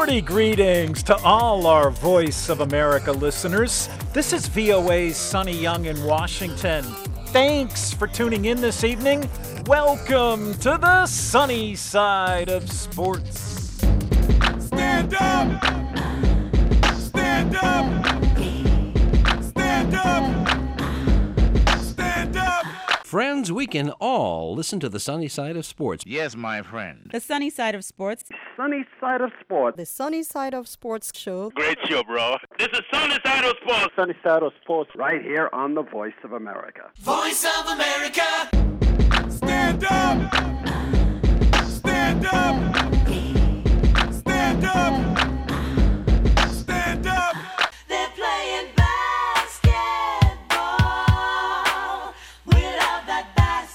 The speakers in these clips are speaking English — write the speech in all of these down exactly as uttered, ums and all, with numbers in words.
Sporty greetings to all our Voice of America listeners. This is V O A's Sonny Young in Washington. Thanks for tuning in this evening. Welcome to the sunny side of sports. Stand up! Stand up! Stand up! Stand up! Friends, we can all listen to the sunny side of sports. Yes, my friend. The sunny side of sports. Sunny side of sports. The Sunny Side of Sports show. Great show, bro. This is Sunny Side of Sports. Sunny side of sports right here on the Voice of America. Voice of America! Stand up! Stand up! Stand up! Stand up! They're playing basketball without that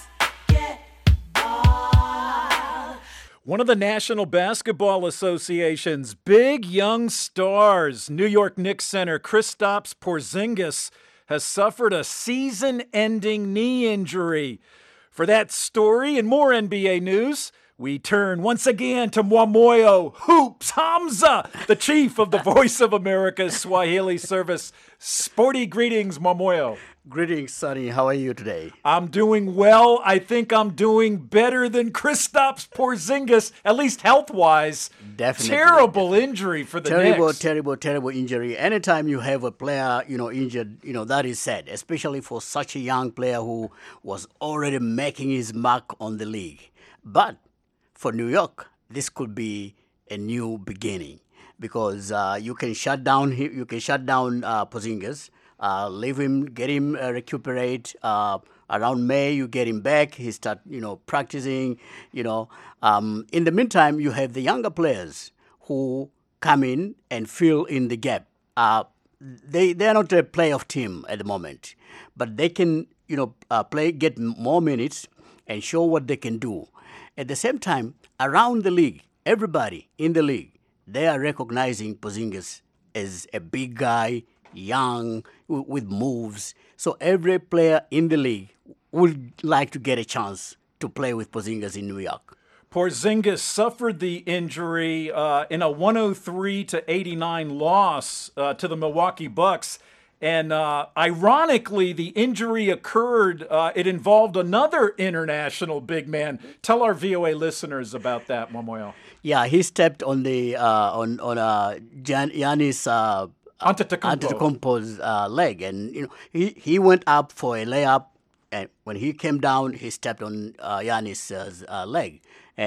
basketball. One of the National Basketball Association's big young stars, New York Knicks center Kristaps Porzingis, has suffered a season-ending knee injury. For that story and more N B A news, we turn once again to Mwamoyo Hoops Hamza, the chief of the Voice of America's Swahili service. Sporty greetings, Mwamoyo. Greetings, Sonny. How are you today? I'm doing well. I think I'm doing better than Kristaps Porzingis, at least health-wise. Definitely. Terrible injury for the Terrible, Knicks. terrible, terrible injury. Anytime you have a player, you know, injured, you know, that is sad, especially for such a young player who was already making his mark on the league. But for New York, this could be a new beginning because uh, you can shut down hi- you can shut down uh, Porzingis, uh, leave him, get him uh, recuperate. Uh, around May, you get him back. He start you know practicing. You know, um, in the meantime, you have the younger players who come in and fill in the gap. Uh, they they are not a playoff team at the moment, but they can you know uh, play get more minutes and show what they can do. At the same time, around the league, everybody in the league, they are recognizing Porzingis as a big guy, young, w- with moves. So every player in the league would like to get a chance to play with Porzingis in New York. Porzingis suffered the injury uh, in a one oh three to eighty-nine loss uh, to the Milwaukee Bucks. And uh, ironically, the injury occurred, uh, it involved another international big man. Tell our V O A listeners about that, Mwamoyo. Yeah, he stepped on the uh, on on uh, Gian- Giannis uh, Antetokounmpo. Antetokounmpo's uh, leg, and you know he, he went up for a layup, and when he came down, he stepped on uh, Giannis' uh, leg,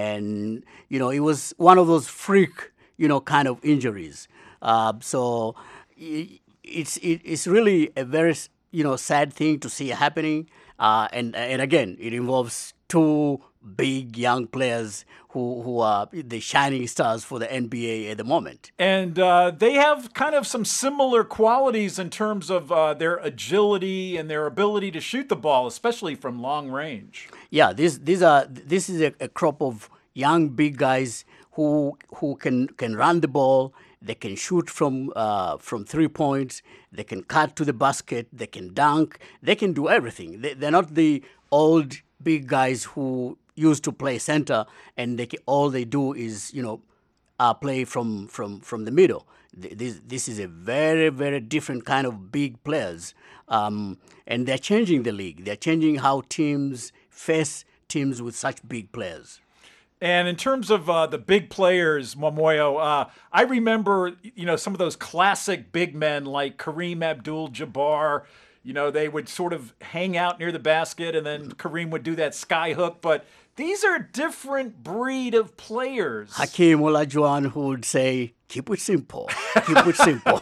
and you know it was one of those freak you know kind of injuries. Uh, so. He, It's it, it's really a very you know sad thing to see happening, uh, and and again it involves two big young players who who are the shining stars for the N B A at the moment. And uh, they have kind of some similar qualities in terms of uh, their agility and their ability to shoot the ball, especially from long range. Yeah, this these are this is a, a crop of young big guys who who can can run the ball. They can shoot from uh, from three points. They can cut to the basket. They can dunk. They can do everything. They, they're not the old big guys who used to play center and they can, all they do is you know uh, play from from from the middle. This this is a very very different kind of big players, um, and they're changing the league. They're changing how teams face teams with such big players. And in terms of uh, the big players, Mwamoyo, uh, I remember, you know, some of those classic big men like Kareem Abdul-Jabbar. You know, they would sort of hang out near the basket and then Kareem would do that sky hook. But these are a different breed of players. Hakeem Olajuwon who would say, keep it simple, keep it simple.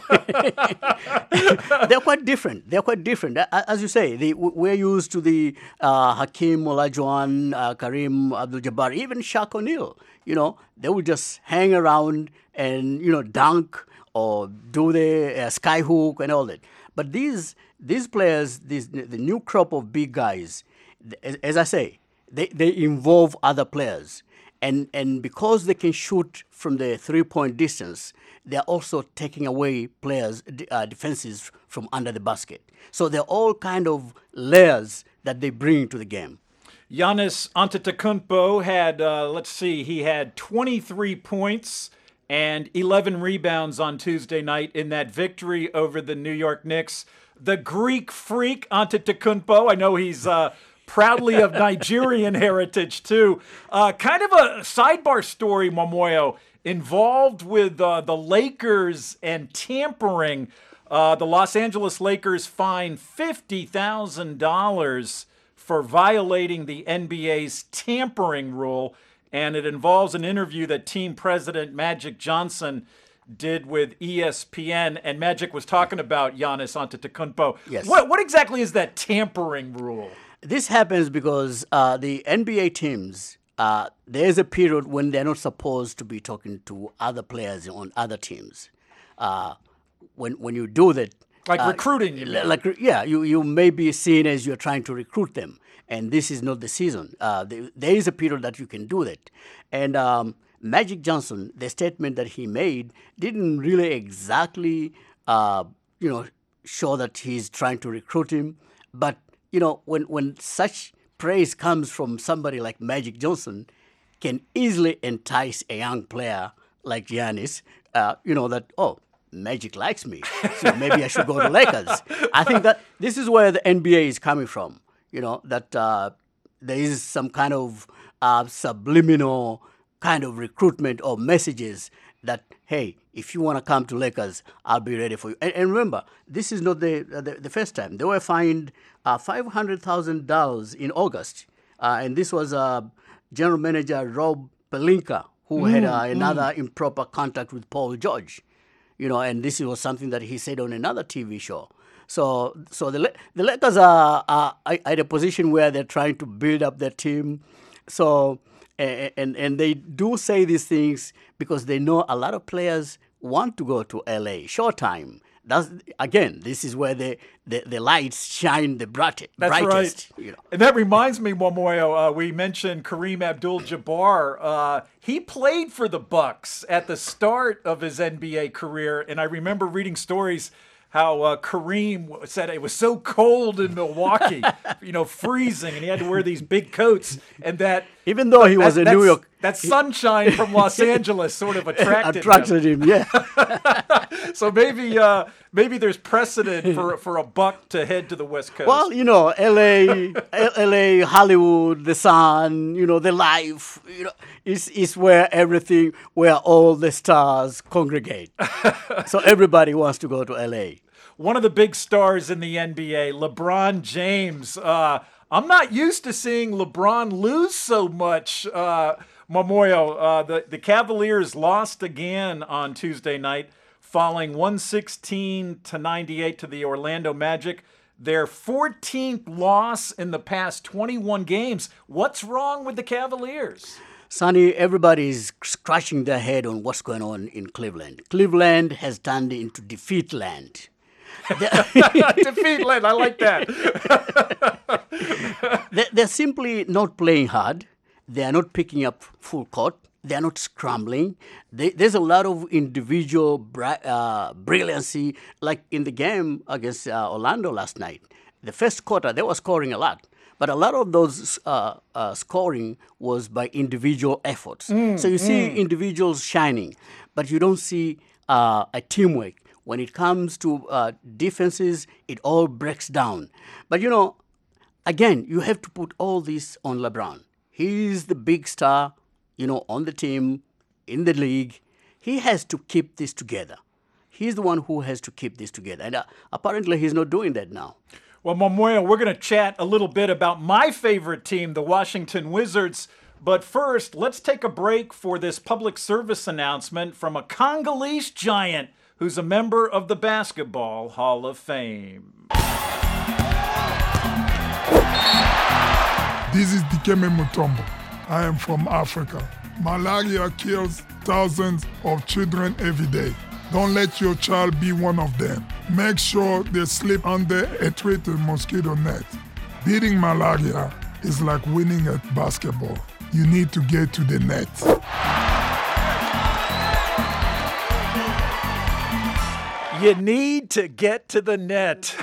They're quite different. They're quite different. As you say, the, we're used to the uh, Hakeem Olajuwon, uh, Kareem Abdul-Jabbar, even Shaq O'Neal. You know, they would just hang around and, you know, dunk or do the uh, sky hook and all that. But these these players, these the new crop of big guys, as, as I say, they, they involve other players. And and because they can shoot from the three-point distance, they're also taking away players' uh, defenses from under the basket. So they're all kind of layers that they bring to the game. Giannis Antetokounmpo had, uh, let's see, he had twenty-three points and eleven rebounds on Tuesday night in that victory over the New York Knicks. The Greek freak, Antetokounmpo, I know he's uh, proudly of Nigerian heritage too. Uh, kind of a sidebar story, Momoyo, involved with uh, the Lakers and tampering. Uh, the Los Angeles Lakers fined fifty thousand dollars for violating the N B A's tampering rule, and it involves an interview that team president Magic Johnson did with E S P N, and Magic was talking about Giannis Antetokounmpo. Yes. What, what exactly is that tampering rule? This happens because uh, the N B A teams, uh, there's a period when they're not supposed to be talking to other players on other teams. Uh, when when you do that, Like uh, recruiting, you mean? like yeah, you you may be seen as you're trying to recruit them, and this is not the season. Uh, there, there is a period that you can do that, and um, Magic Johnson, the statement that he made didn't really exactly, uh, you know, show that he's trying to recruit him, but you know, when when such praise comes from somebody like Magic Johnson, can easily entice a young player like Giannis, uh, you know, that, oh, Magic likes me, so maybe I should go to Lakers. I think that this is where the N B A is coming from, you know, that uh, there is some kind of uh, subliminal kind of recruitment or messages that, hey, if you want to come to Lakers, I'll be ready for you. And, and remember, this is not the, the the first time. They were fined uh, five hundred thousand dollars in August, uh, and this was uh, General Manager Rob Pelinka, who mm, had uh, another mm. improper contact with Paul George. You know, and this was something that he said on another T V show. So, so the the Lakers are, are at a position where they're trying to build up their team. So, and and they do say these things because they know a lot of players want to go to L A. Showtime. That's again. This is where the the, the lights shine the bright, That's brightest. right. You know. And that reminds me, Momoyo, uh, we mentioned Kareem Abdul-Jabbar. Uh, he played for the Bucks at the start of his N B A career, and I remember reading stories how uh, Kareem said it was so cold in Milwaukee, you know, freezing, and he had to wear these big coats, and that even though he was that, in New York, that sunshine from Los Angeles sort of attracted, attracted him. him yeah. So maybe uh, maybe there's precedent for for a Buck to head to the West Coast. Well, you know, L A, L A, Hollywood, the sun, you know, the life, you know, is is where everything, where all the stars congregate. So everybody wants to go to L A. One of the big stars in the N B A, LeBron James. Uh, I'm not used to seeing LeBron lose so much, uh, Momoyo. Uh, the, the Cavaliers lost again on Tuesday night, falling one sixteen to ninety-eight to the Orlando Magic. Their fourteenth loss in the past twenty-one games. What's wrong with the Cavaliers? Sonny, everybody's scratching their head on what's going on in Cleveland. Cleveland has turned into defeat land. Defeat land, I like that. They're simply not playing hard. They are not picking up full court. They are not scrambling. They, there's a lot of individual bri- uh, brilliancy, like in the game against uh, Orlando last night. The first quarter, they were scoring a lot. But a lot of those uh, uh, scoring was by individual efforts. Mm, so you see mm. individuals shining, but you don't see uh, a teamwork. When it comes to uh, defenses, it all breaks down. But, you know, again, you have to put all this on LeBron. He's the big star, you know, on the team, in the league. He has to keep this together. He's the one who has to keep this together. And uh, apparently he's not doing that now. Well, Momoyo, we're going to chat a little bit about my favorite team, the Washington Wizards. But first, let's take a break for this public service announcement from a Congolese giant who's a member of the Basketball Hall of Fame. This is Dikeme Mutombo. I am from Africa. Malaria kills thousands of children every day. Don't let your child be one of them. Make sure they sleep under a treated mosquito net. Beating malaria is like winning at basketball. You need to get to the net. You need to get to the net.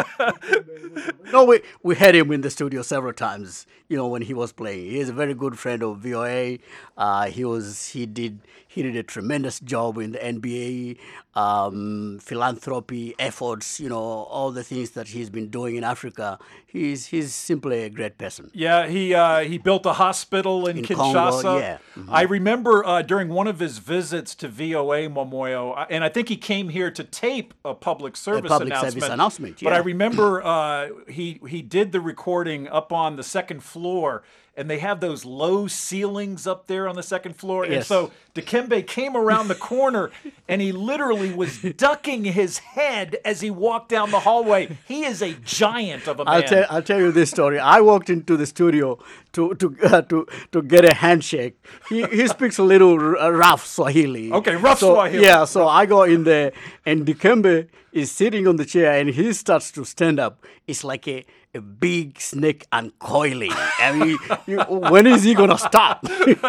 No, we, we had him in the studio several times, you know, when he was playing. He is a very good friend of V O A. Uh, he was he did he did a tremendous job in the N B A, um, philanthropy efforts, you know, all the things that he's been doing in Africa. He's he's simply a great person. Yeah, he uh, he built a hospital in, In Kinshasa. Congo, yeah. Mhm. I remember uh, during one of his visits to V O A, Momoyo, uh, and I think he came here to tape a public service public announcement. service announcement, But I yeah. remember uh, he he did the recording up on the second floor, and they have those low ceilings up there on the second floor. And Yes. so Dikembe came around the corner, and he literally was ducking his head as he walked down the hallway. He is a giant of a man. I'll tell I'll tell you this story. I walked into the studio to to uh, to to get a handshake. He he speaks a little uh, rough Swahili. Okay, rough so, Swahili. Yeah, so I go in there, and Dikembe is sitting on the chair, and he starts to stand up. It's like a a big snake uncoiling. I mean, you, when is he gonna stop?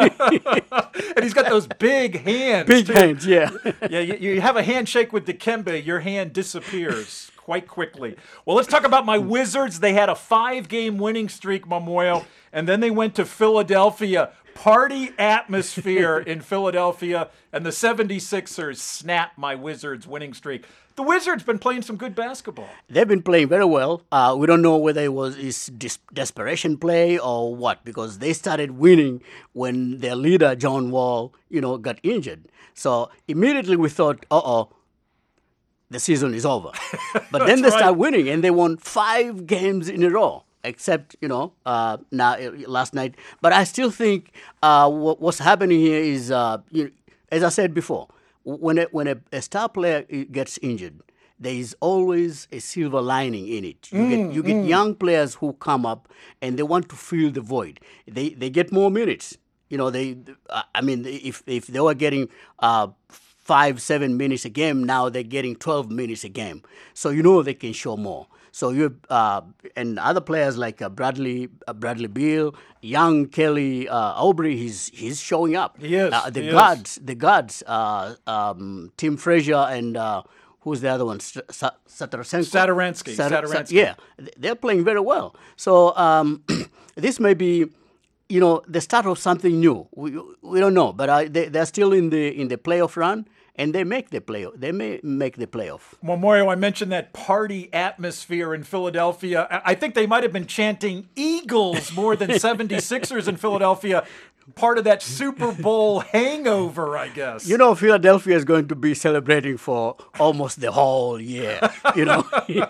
And he's got those big hands. Big too. hands, yeah. Yeah, you, you have a handshake with Dikembe, your hand disappears quite quickly. Well, let's talk about my Wizards. They had a five-game winning streak, Momoyo, and then they went to Philadelphia. Party atmosphere in Philadelphia, and the seventy-sixers snapped my Wizards' winning streak. The Wizards been playing some good basketball. They've been playing very well. Uh, we don't know whether it was is dis- desperation play or what, because they started winning when their leader John Wall, you know, got injured. So immediately we thought, uh oh, the season is over. But then they right. started winning, and they won five games in a row. Except, you know, uh, now uh, last night. But I still think uh, what, what's happening here is, uh, you know, as I said before, when a, when a, a star player gets injured, there is always a silver lining in it. You get you get young players who come up and they want to fill the void. They they get more minutes. You know, they. I mean, if if they were getting uh, five seven minutes a game, now they're getting twelve minutes a game. So you know they can show more. So you uh, and other players like uh, Bradley uh, Bradley Beal, young Kelly uh, Oubre, he's he's showing up. He is, Uh, the he guards, the guards, uh, um, Tim Frazier and uh, who's the other one? Sa- Sa- Satarasenko? Saturansky, Sat- Sat- Saturansky. yeah, th- they're playing very well. So um, this may be, you know, the start of something new. We we don't know, but uh, they they're still in the in the playoff run. And they make the playoff. They may make the playoff. Memorial, I mentioned that party atmosphere in Philadelphia. I I think they might have been chanting Eagles more than seventy-sixers in Philadelphia. Part of that Super Bowl hangover, I guess. You know, Philadelphia is going to be celebrating for almost the whole year, you know.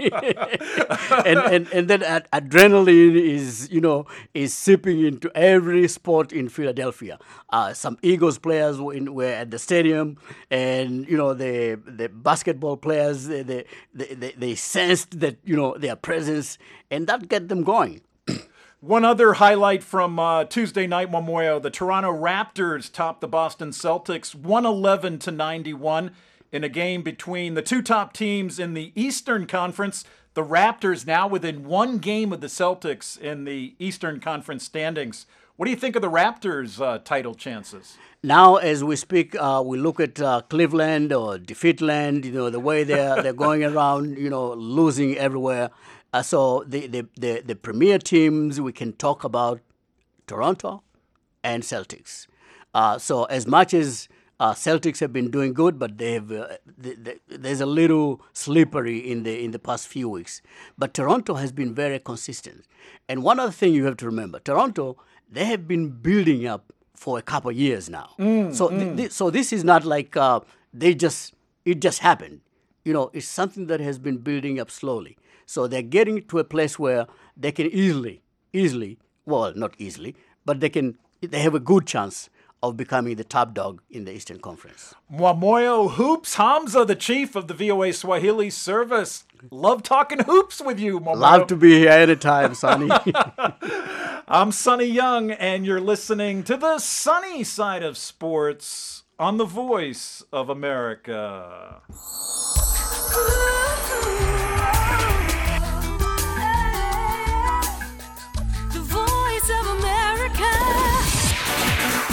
and, and and then ad- adrenaline is, you know, is sipping into every sport in Philadelphia. Uh, some Eagles players were, in, were at the stadium, and, you know, the the basketball players, they, they, they, they sensed that, you know, their presence, and that get them going. One other highlight from uh, Tuesday night, Memorial, the Toronto Raptors topped the Boston Celtics one eleven to ninety-one in a game between the two top teams in the Eastern Conference. The Raptors now within one game of the Celtics in the Eastern Conference standings. What do you think of the Raptors' uh, title chances? Now, as we speak, uh, we look at uh, Cleveland or Defeatland, you know, the way they're, they're going around, you know, losing everywhere. Uh, so the, the, the, the premier teams, we can talk about Toronto and Celtics. Uh, so as much as uh, Celtics have been doing good, but they have, uh, the, the, there's a little slippery in the in the past few weeks. But Toronto has been very consistent. And one other thing you have to remember, Toronto, they have been building up for a couple of years now. Mm, so th- th- so this is not like uh, they just it just happened. You know, it's something that has been building up slowly. So they're getting to a place where they can easily, easily, well, not easily, but they can, they have a good chance of becoming the top dog in the Eastern Conference. Mwamoyo Hoops, Hamza, the chief of the V O A Swahili service. Love talking hoops with you, Mwamoyo. Love to be here anytime, Sonny. I'm Sonny Young, and you're listening to the sunny side of sports on the Voice of America.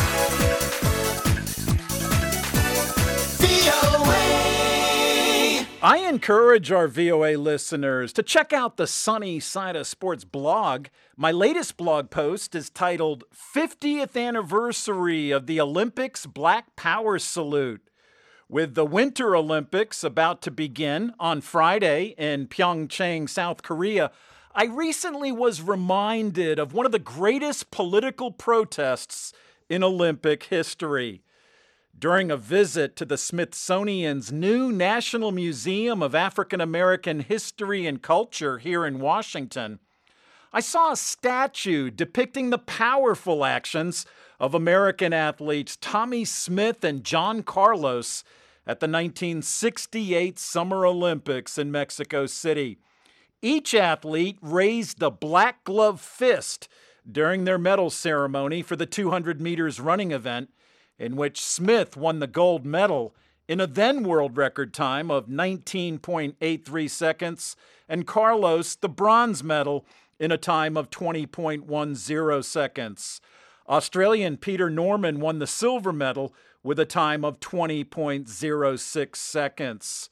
V O A I encourage our V O A listeners to check out the Sunny Side of Sports blog. My latest blog post is titled fiftieth Anniversary of the Olympics Black Power Salute. With the Winter Olympics about to begin on Friday in Pyeongchang, South Korea, I recently was reminded of one of the greatest political protests in Olympic history. During a visit to the Smithsonian's new National Museum of African American History and Culture here in Washington, I saw a statue depicting the powerful actions of American athletes Tommie Smith and John Carlos at the nineteen sixty-eight Summer Olympics in Mexico City. Each athlete raised a black glove fist during their medal ceremony for the two hundred meters running event, in which Smith won the gold medal in a then world record time of nineteen point eight three seconds, and Carlos the bronze medal in a time of twenty point one zero seconds. Australian Peter Norman won the silver medal with a time of twenty point zero six seconds.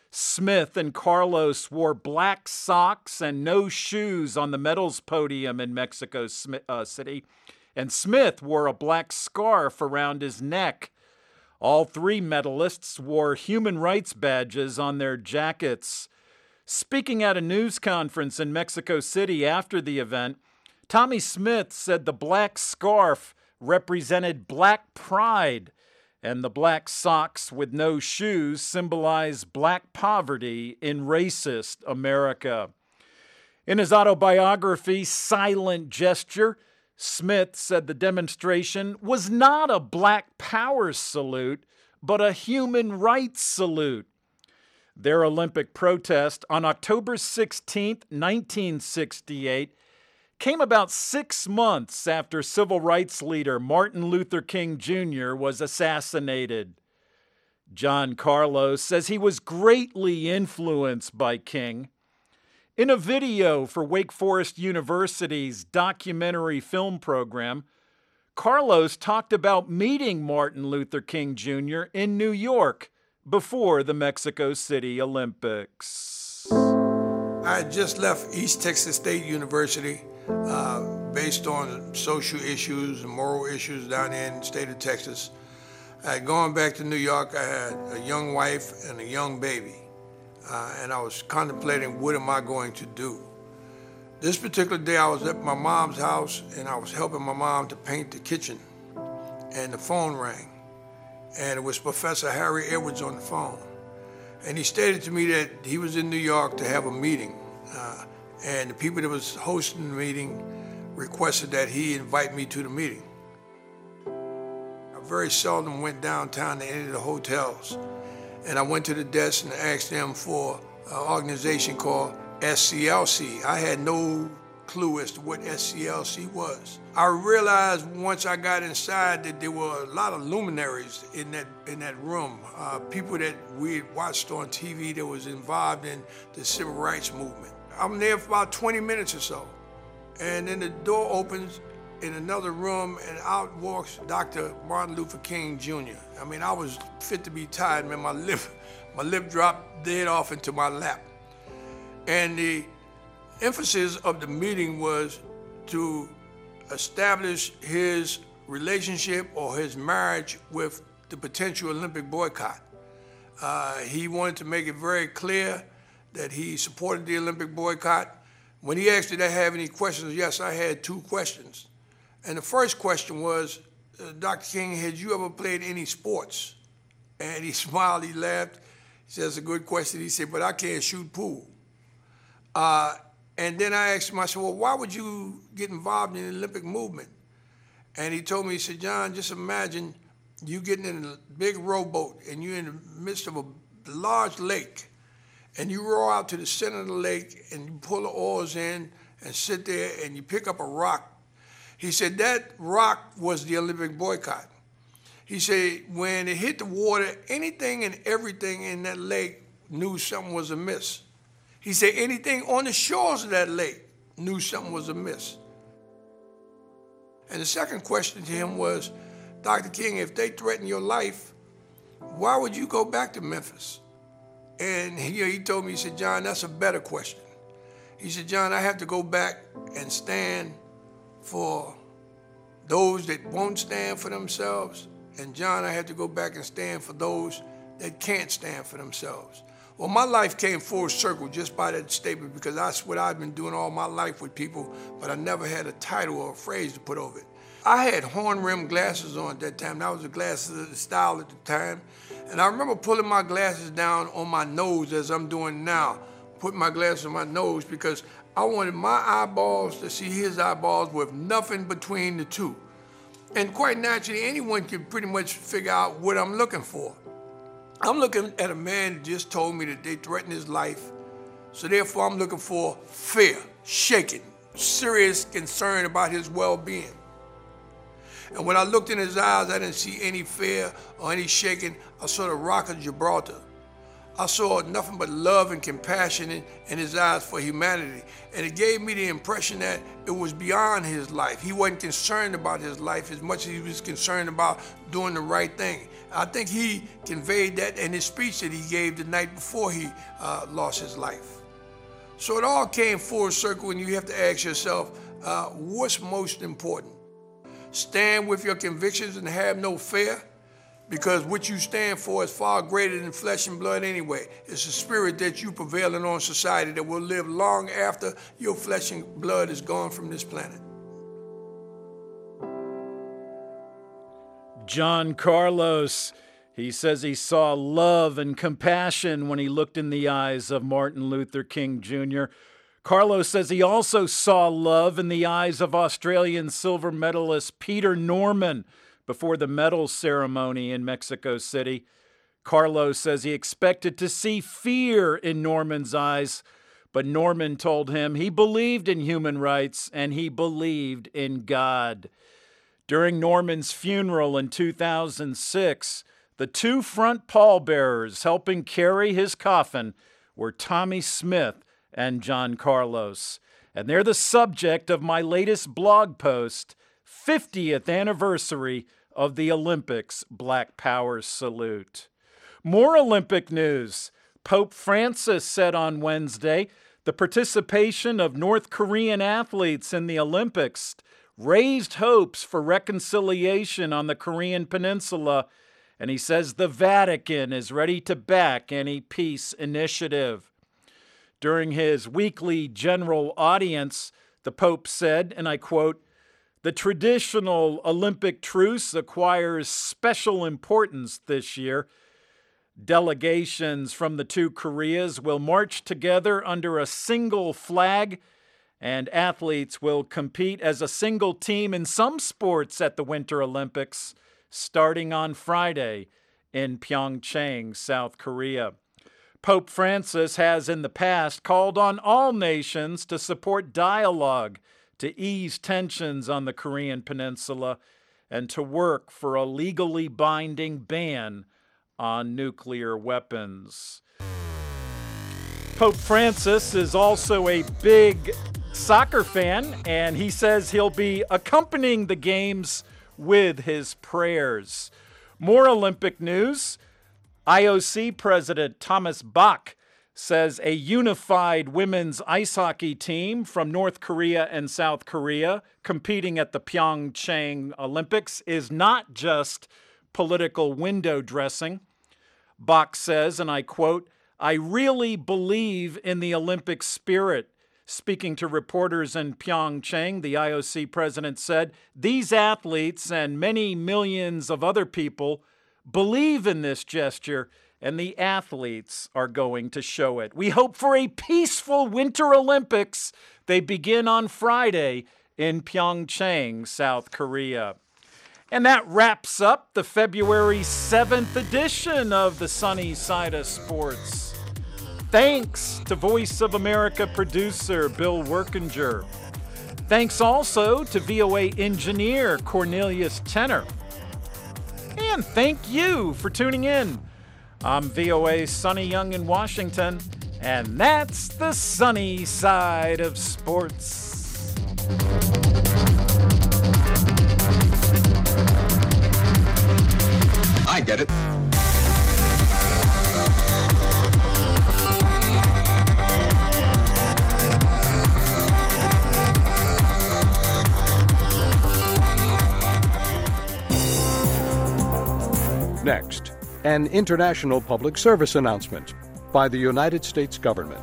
Smith and Carlos wore black socks and no shoes on the medals podium in Mexico uh, City, and Smith wore a black scarf around his neck. All three medalists wore human rights badges on their jackets. Speaking at a news conference in Mexico City after the event, Tommie Smith said the black scarf represented black pride, and the black socks with no shoes symbolize black poverty in racist America. In his autobiography, Silent Gesture, Smith said the demonstration was not a black power salute, but a human rights salute. Their Olympic protest on October sixteenth, nineteen sixty-eight, came about six months after civil rights leader Martin Luther King Junior was assassinated. John Carlos says he was greatly influenced by King. In a video for Wake Forest University's documentary film program, Carlos talked about meeting Martin Luther King Junior in New York before the Mexico City Olympics. I had just left East Texas State University uh, based on social issues and moral issues down there in the state of Texas. I had gone back to New York. I had a young wife and a young baby. Uh, and I was contemplating, what am I going to do? This particular day, I was at my mom's house, and I was helping my mom to paint the kitchen, and the phone rang, and it was Professor Harry Edwards on the phone. And he stated to me that he was in New York to have a meeting, uh, and the people that was hosting the meeting requested that he invite me to the meeting. I very seldom went downtown to any of the hotels. And I went to the desk and asked them for an organization called S C L C. I had no clue as to what S C L C was. I realized once I got inside that there were a lot of luminaries in that in that room, uh, people that we had watched on T V that was involved in the civil rights movement. I'm there for about twenty minutes or so, and then the door opens in another room, and out walks Doctor Martin Luther King Junior I mean, I was fit to be tied, man. My lip, my lip dropped dead off into my lap. And the emphasis of the meeting was to establish his relationship or his marriage with the potential Olympic boycott. Uh, he wanted to make it very clear that he supported the Olympic boycott. When he asked, did I have any questions? Yes, I had two questions. And the first question was, uh, Doctor King, had you ever played any sports? And he smiled, he laughed. He said, that's a good question. He said, but I can't shoot pool. Uh, and then I asked him, I said, well, why would you get involved in the Olympic movement? And he told me, he said, John, just imagine you getting in a big rowboat and you're in the midst of a large lake, and you row out to the center of the lake and you pull the oars in and sit there and you pick up a rock. He said that rock was the Olympic boycott. He said when it hit the water, anything and everything in that lake knew something was amiss. He said anything on the shores of that lake knew something was amiss. And the second question to him was, Doctor King, if they threaten your life, why would you go back to Memphis? And he, he told me, he said, John, that's a better question. He said, John, I have to go back and stand for those that won't stand for themselves. And John, I have to go back and stand for those that can't stand for themselves. Well, my life came full circle just by that statement, because that's what I've been doing all my life with people, but I never had a title or a phrase to put over it. I had horn-rimmed glasses on at that time. That was the glasses of the style at the time. And I remember pulling my glasses down on my nose as I'm doing now, putting my glasses on my nose because I wanted my eyeballs to see his eyeballs with nothing between the two. And quite naturally, anyone can pretty much figure out what I'm looking for. I'm looking at a man that just told me that they threatened his life. So therefore, I'm looking for fear, shaking, serious concern about his well-being. And when I looked in his eyes, I didn't see any fear or any shaking. I saw the Rock of Gibraltar. I saw nothing but love and compassion in, in his eyes for humanity. And it gave me the impression that it was beyond his life. He wasn't concerned about his life as much as he was concerned about doing the right thing. I think he conveyed that in his speech that he gave the night before he uh, lost his life. So it all came full circle, and you have to ask yourself, uh, what's most important? Stand with your convictions and have no fear, because what you stand for is far greater than flesh and blood anyway. It's a spirit that you prevailing on society that will live long after your flesh and blood is gone from this planet. John Carlos, he says he saw love and compassion when he looked in the eyes of Martin Luther King Junior Carlos says he also saw love in the eyes of Australian silver medalist Peter Norman before the medal ceremony in Mexico City. Carlos says he expected to see fear in Norman's eyes, but Norman told him he believed in human rights and he believed in God. During Norman's funeral in two thousand six, the two front pallbearers helping carry his coffin were Tommy Smith and John Carlos. And they're the subject of my latest blog post, fiftieth anniversary of the Olympics Black Power Salute. More Olympic news. Pope Francis said on Wednesday the participation of North Korean athletes in the Olympics raised hopes for reconciliation on the Korean Peninsula, and he says the Vatican is ready to back any peace initiative. During his weekly general audience, the Pope said, and I quote, "The traditional Olympic truce acquires special importance this year. Delegations from the two Koreas will march together under a single flag, and athletes will compete as a single team in some sports at the Winter Olympics, starting on Friday in Pyeongchang, South Korea." Pope Francis has in the past called on all nations to support dialogue to ease tensions on the Korean Peninsula and to work for a legally binding ban on nuclear weapons. Pope Francis is also a big soccer fan, and he says he'll be accompanying the games with his prayers. More Olympic news. I O C President Thomas Bach says a unified women's ice hockey team from North Korea and South Korea competing at the Pyeongchang Olympics is not just political window dressing. Bach says, and I quote, "I really believe in the Olympic spirit." Speaking to reporters in Pyeongchang, the I O C president said, "These athletes and many millions of other people believe in this gesture, and the athletes are going to show it. We hope for a peaceful Winter Olympics. They begin on Friday in Pyeongchang, South Korea." And that wraps up the February seventh edition of the Sunny Side of Sports. Thanks to Voice of America producer Bill Workinger. Thanks also to V O A engineer Cornelius Tenner. And thank you for tuning in. I'm V O A's Sonny Young in Washington, and that's the Sunny Side of Sports. I get it. Next, an international public service announcement by the United States government.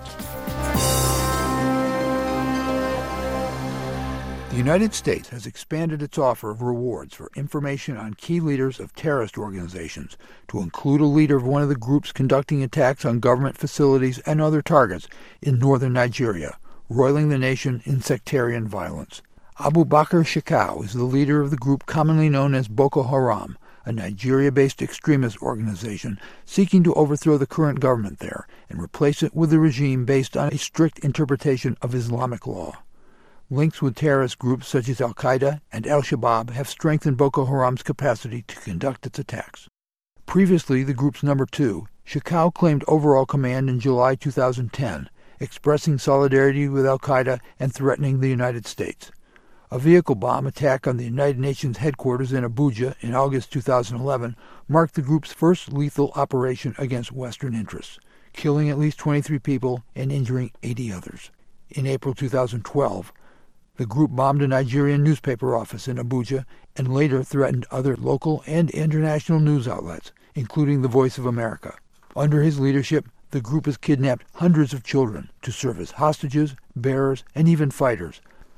The United States has expanded its offer of rewards for information on key leaders of terrorist organizations to include a leader of one of the groups conducting attacks on government facilities and other targets in northern Nigeria, roiling the nation in sectarian violence. Abu Bakr Shekau is the leader of the group commonly known as Boko Haram, a Nigeria-based extremist organization seeking to overthrow the current government there and replace it with a regime based on a strict interpretation of Islamic law. Links with terrorist groups such as Al-Qaeda and Al-Shabaab have strengthened Boko Haram's capacity to conduct its attacks. Previously, the group's number two, Shekau claimed overall command in July two thousand ten, expressing solidarity with Al-Qaeda and threatening the United States. A vehicle bomb attack on the United Nations headquarters in Abuja in August two thousand eleven marked the group's first lethal operation against Western interests, killing at least twenty-three people and injuring eighty others. In April two thousand twelve, the group bombed a Nigerian newspaper office in Abuja and later threatened other local and international news outlets, including the Voice of America. Under his leadership, the group has kidnapped hundreds of children to serve as hostages, bearers, and even fighters.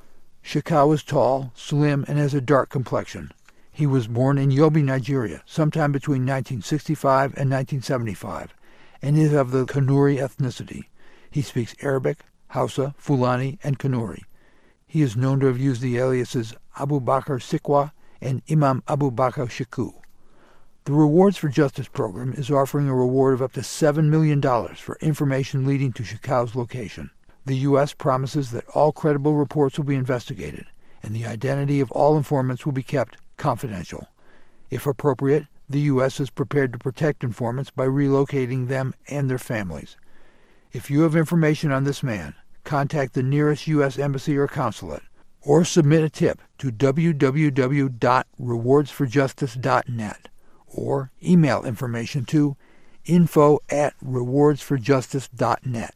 Shekau is tall, slim, and has a dark complexion. He was born in Yobe, Nigeria, sometime between nineteen sixty-five and nineteen seventy-five, and is of the Kanuri ethnicity. He speaks Arabic, Hausa, Fulani, and Kanuri. He is known to have used the aliases Abu Bakr Sikwa and Imam Abu Bakr Sheku. The Rewards for Justice program is offering a reward of up to seven million dollars for information leading to Shekau's location. The U S promises that all credible reports will be investigated, and the identity of all informants will be kept confidential. If appropriate, the U S is prepared to protect informants by relocating them and their families. If you have information on this man, contact the nearest U S embassy or consulate, or submit a tip to w w w dot rewards for justice dot net, or email information to info at rewards for justice dot net.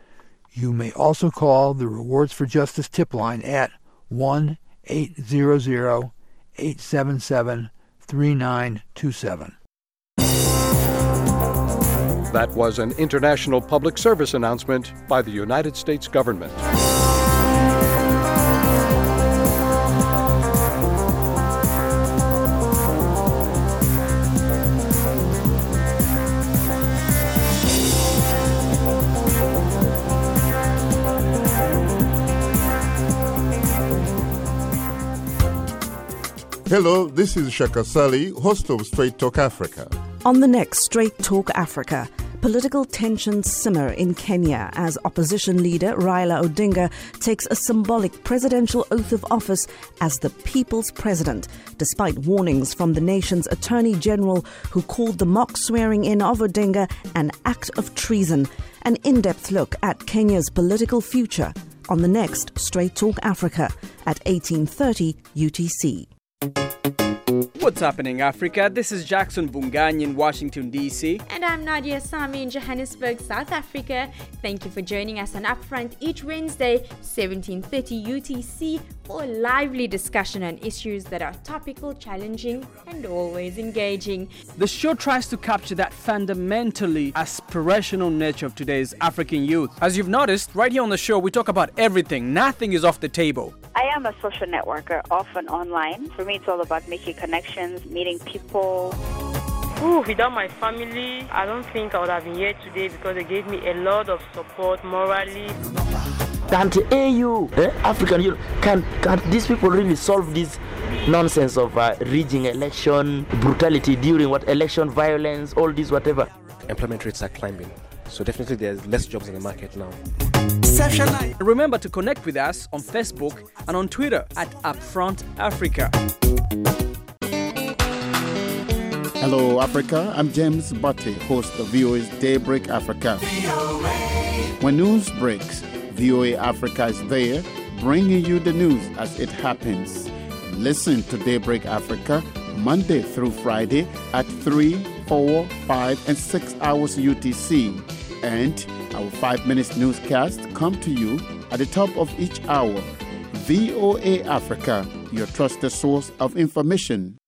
You may also call the Rewards for Justice tip line at one eight hundred, eight seven seven, three nine two seven. That was an international public service announcement by the United States government. Hello, this is Shaka Sali, host of Straight Talk Africa. On the next Straight Talk Africa, political tensions simmer in Kenya as opposition leader Raila Odinga takes a symbolic presidential oath of office as the people's president, despite warnings from the nation's Attorney General, who called the mock swearing-in of Odinga an act of treason. An in-depth look at Kenya's political future on the next Straight Talk Africa at eighteen thirty U T C. What's happening, Africa? This is Jackson Bungani in Washington, D C. And I'm Nadia Sami in Johannesburg, South Africa. Thank you for joining us on Upfront each Wednesday, seventeen thirty U T C, for a lively discussion on issues that are topical, challenging, and always engaging. The show tries to capture that fundamentally aspirational nature of today's African youth. As you've noticed, right here on the show, we talk about everything. Nothing is off the table. I am a social networker, often online. For me, it's all about making connections, meeting people. Ooh, without my family, I don't think I would have been here today because they gave me a lot of support morally. Can't A U, eh, African Union, can, can these people really solve this nonsense of uh, rigging election, brutality during what election, violence, all this, whatever? Employment rates are climbing, so definitely there's less jobs in the market now. Remember to connect with us on Facebook and on Twitter at Upfront Africa. Hello, Africa. I'm James Butte, host of V O A's Daybreak Africa. When news breaks, V O A Africa is there, bringing you the news as it happens. Listen to Daybreak Africa Monday through Friday at three, four, five, and six hours U T C. And our five minutes newscast come to you at the top of each hour. V O A Africa, your trusted source of information.